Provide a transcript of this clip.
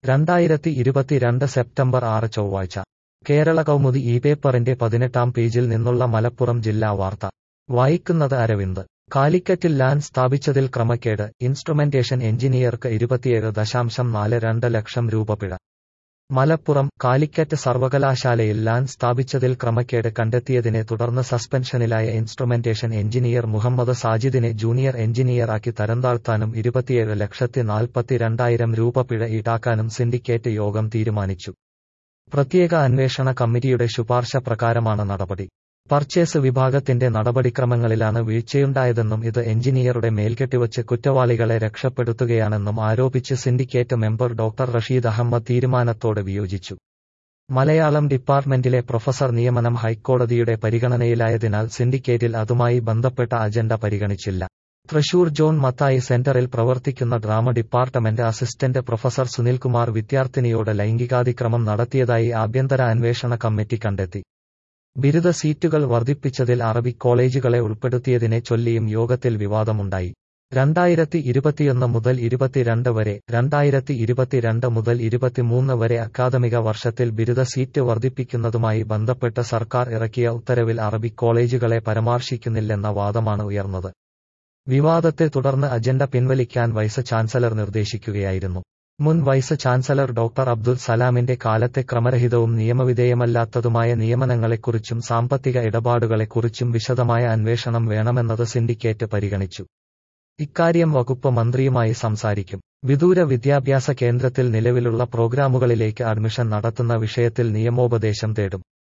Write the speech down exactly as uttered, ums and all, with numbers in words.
രണ്ടായിരത്തി ഇരുപത്തിരണ്ട് സെപ്റ്റംബർ ആറ് ചൊവ്വാഴ്ച കേരള കൗമുദി ഈ പേപ്പറിന്റെ പതിനെട്ടാം പേജിൽ നിന്നുള്ള മലപ്പുറം ജില്ലാ വാർത്ത വായിക്കുന്നത് അരവിന്ദ്. കാലിക്കറ്റിൽ ലാൻ സ്ഥാപിച്ചതിൽ ക്രമക്കേട്, ഇൻസ്ട്രുമെന്റേഷൻ എഞ്ചിനീയർക്ക് ഇരുപത്തിയേഴ് ദശാംശം നാല് രണ്ട് ലക്ഷം രൂപ പിഴ. മലപ്പുറം കാലിക്കറ്റ് സർവകലാശാലയിൽ ലാൻ സ്ഥാപിച്ചതിൽ ക്രമക്കേട് കണ്ടെത്തിയതിനെ തുടർന്ന് സസ്പെൻഷനിലായ ഇൻസ്ട്രുമെന്റേഷൻ എഞ്ചിനീയർ മുഹമ്മദ് സാജിദിനെ ജൂനിയർ എഞ്ചിനീയറാക്കി തരംതാഴ്ത്താനും ഇരുപത്തിയേഴ് ലക്ഷത്തി നാൽപ്പത്തിരണ്ടായിരം രൂപ പിഴ ഈടാക്കാനും സിൻഡിക്കേറ്റ് യോഗം തീരുമാനിച്ചു. പ്രത്യേക അന്വേഷണ കമ്മിറ്റിയുടെ ശുപാർശ പ്രകാരമാണ് നടപടി. പർച്ചേസ് വിഭാഗത്തിന്റെ നടപടിക്രമങ്ങളിലാണ് വീഴ്ചയുണ്ടായതെന്നും ഇത് എഞ്ചിനീയറുടെ മേൽകെട്ടിവച്ച് കുറ്റവാളികളെ രക്ഷപ്പെടുത്തുകയാണെന്നും ആരോപിച്ച് syndicate member doctor Rasheed Ahammed തീരുമാനത്തോട് വിയോജിച്ചു. മലയാളം ഡിപ്പാർട്ട്മെന്റിലെ പ്രൊഫസർ നിയമനം ഹൈക്കോടതിയുടെ പരിഗണനയിലായതിനാൽ സിൻഡിക്കേറ്റിൽ അതുമായി ബന്ധപ്പെട്ട അജണ്ട പരിഗണിച്ചില്ല. തൃശൂർ ജോൺ മത്തായി സെന്ററിൽ പ്രവർത്തിക്കുന്ന drama department assistant professor Sunilkumar വിദ്യാർത്ഥിനിയോട് ലൈംഗികാതിക്രമം നടത്തിയതായി ആഭ്യന്തര അന്വേഷണ കമ്മിറ്റി കണ്ടെത്തി. ബിരുദ സീറ്റുകൾ വർദ്ധിപ്പിച്ചതിൽ അറബിക് കോളേജുകളെ ഉൾപ്പെടുത്തിയതിനെ ചൊല്ലിയും യോഗത്തിൽ വിവാദമുണ്ടായി. രണ്ടായിരത്തി ഇരുപത്തിയൊന്ന് മുതൽ ഇരുപത്തിരണ്ട് വരെ, രണ്ടായിരത്തി ഇരുപത്തിരണ്ട് മുതൽ ഇരുപത്തിമൂന്ന് വരെ അക്കാദമിക വർഷത്തിൽ ബിരുദ സീറ്റ് വർദ്ധിപ്പിക്കുന്നതുമായി ബന്ധപ്പെട്ട് സർക്കാർ ഇറക്കിയ ഉത്തരവിൽ അറബിക് കോളേജുകളെ പരാമർശിക്കുന്നില്ലെന്ന വാദമാണ് ഉയർന്നത്. വിവാദത്തെ തുടർന്ന് അജണ്ട പിൻവലിക്കാൻ വൈസ് ചാൻസലർ നിർദ്ദേശിക്കുകയായിരുന്നു. മുൻ വൈസ് ചാൻസലർ ഡോക്ടർ അബ്ദുൽ സലാമിന്റെ കാലത്തെ ക്രമരഹിതവും നിയമവിധേയമല്ലാത്തതുമായ നിയമനങ്ങളെക്കുറിച്ചും സാമ്പത്തിക ഇടപാടുകളെക്കുറിച്ചും വിശദമായ അന്വേഷണം വേണമെന്നത് സിൻഡിക്കേറ്റ് പരിഗണിച്ചു. ഇക്കാര്യം വകുപ്പ് മന്ത്രിയുമായി സംസാരിക്കും. വിദൂര വിദ്യാഭ്യാസ കേന്ദ്രത്തിൽ നിലവിലുള്ള പ്രോഗ്രാമുകളിലേക്ക് അഡ്മിഷൻ നടത്തുന്ന വിഷയത്തിൽ നിയമോപദേശം തേടും.